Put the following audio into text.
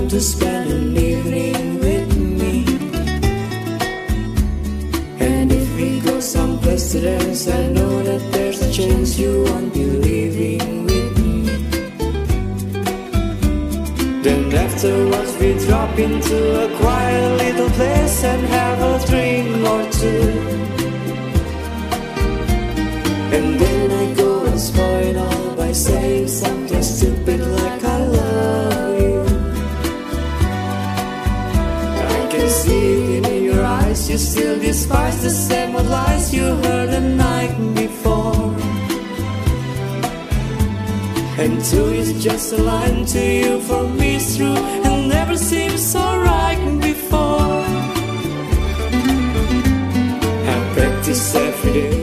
to spend an evening with me. And if we go someplace to dance, I know that there's a chance you won't be leaving with me. Then afterwards we drop into a quiet little place and have a drink or two. And then I go and spoil it all by saying something stupid like I love you. I can see it in your eyes, you still despise the same old lies you heard the night before. And two is just a line to you, for me it's true and never seems so right before. I practice every day